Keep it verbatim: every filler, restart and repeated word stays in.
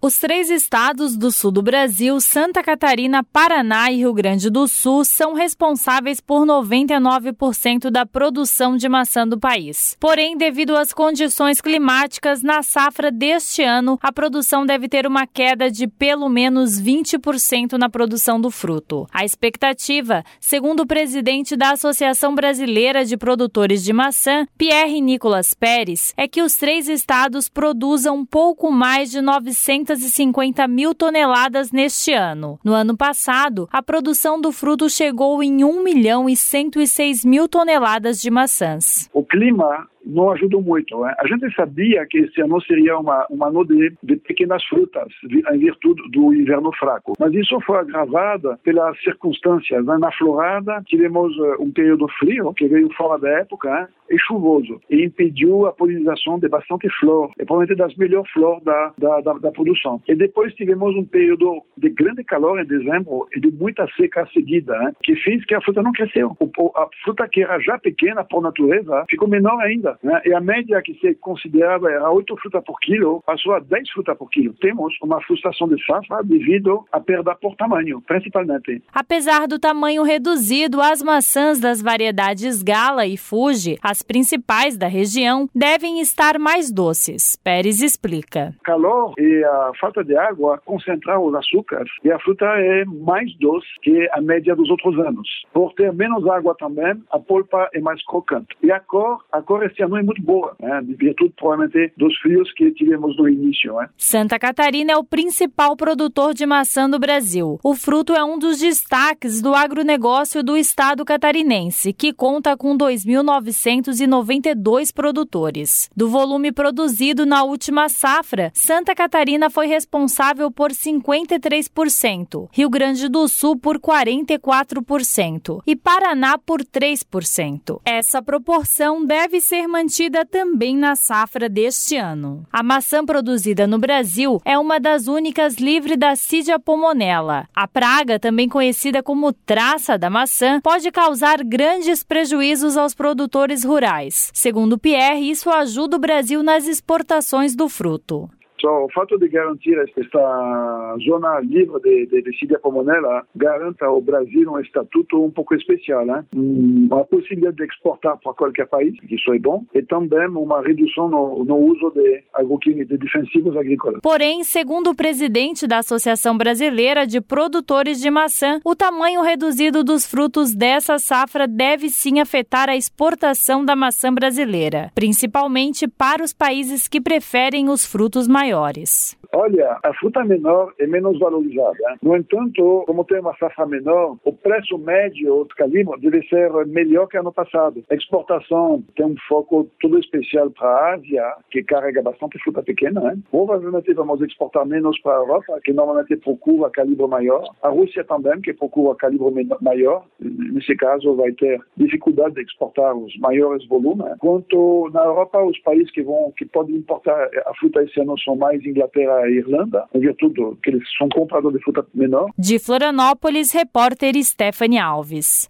Os três estados do sul do Brasil, Santa Catarina, Paraná e Rio Grande do Sul, são responsáveis por noventa e nove por cento da produção de maçã do país. Porém, devido às condições climáticas, na safra deste ano, a produção deve ter uma queda de pelo menos vinte por cento na produção do fruto. A expectativa, segundo o presidente da Associação Brasileira de Produtores de Maçã, Pierre Nicolas Pérez, é que os três estados produzam pouco mais de novecentas e cinquenta mil toneladas neste ano. No ano passado, a produção do fruto chegou em um milhão e cento e seis mil toneladas de maçãs. O clima não ajudou muito. Né? A gente sabia que esse ano seria uma, uma ano de, de pequenas frutas, em virtude do inverno fraco. Mas isso foi agravado pelas circunstâncias. Né? Na florada, tivemos um período frio, que veio fora da época, né? E chuvoso, e impediu a polinização de bastante flor, e provavelmente das melhores flores da, da, da, da produção. E depois tivemos um período de grande calor em dezembro e de muita seca seguida, né? Que fez que a fruta não cresceu. A fruta que era já pequena por natureza, ficou menor ainda. Né? E a média que se considerava era oito frutas por quilo, passou a dez frutas por quilo. Temos uma frustração de safra devido à perda por tamanho, principalmente. Apesar do tamanho reduzido, as maçãs das variedades Gala e Fuji, as principais da região, devem estar mais doces. Pérez explica. O calor e a falta de água concentraram os açúcares e a fruta é mais doce que a média dos outros anos. Por ter menos água também, a polpa é mais crocante. E a cor, a cor esse ano é muito boa, né? De virtude provavelmente dos frios que tivemos no início. Né? Santa Catarina é o principal produtor de maçã do Brasil. O fruto é um dos destaques do agronegócio do estado catarinense, que conta com dois mil novecentos e noventa e dois produtores. Do volume produzido na última safra, Santa Catarina foi responsável por cinquenta e três por cento, Rio Grande do Sul por quarenta e quatro por cento e Paraná por três por cento. Essa proporção deve ser mantida também na safra deste ano. A maçã produzida no Brasil é uma das únicas livre da Cydia pomonella. A praga, também conhecida como traça da maçã, pode causar grandes prejuízos aos produtores rurais. Segundo Pierre, isso ajuda o Brasil nas exportações do fruto. So, o fato de garantir esta zona livre de, de, de Cydia pomonella garante ao Brasil um estatuto um pouco especial, né? Uma possibilidade de exportar para qualquer país, que isso é bom, e também uma redução no, no uso de agroquímicos, de defensivos agrícolas. Porém, segundo o presidente da Associação Brasileira de Produtores de Maçã, o tamanho reduzido dos frutos dessa safra deve sim afetar a exportação da maçã brasileira, principalmente para os países que preferem os frutos maiores. Olha, a fruta menor é menos valorizada. No entanto, como tem uma safra menor, o preço médio do calibre deve ser melhor que ano passado. A exportação tem um foco todo especial para a Ásia, que carrega bastante fruta pequena. Né? Provavelmente vamos exportar menos para a Europa, que normalmente procura calibre maior. A Rússia também, que procura calibre maior. Nesse caso, vai ter dificuldade de exportar os maiores volumes. Enquanto na Europa, os países que, vão, que podem importar a fruta esse ano são mais Inglaterra e Irlanda, em virtude que eles são compradores de fruta menor. De Florianópolis, repórter Stephanie Alves.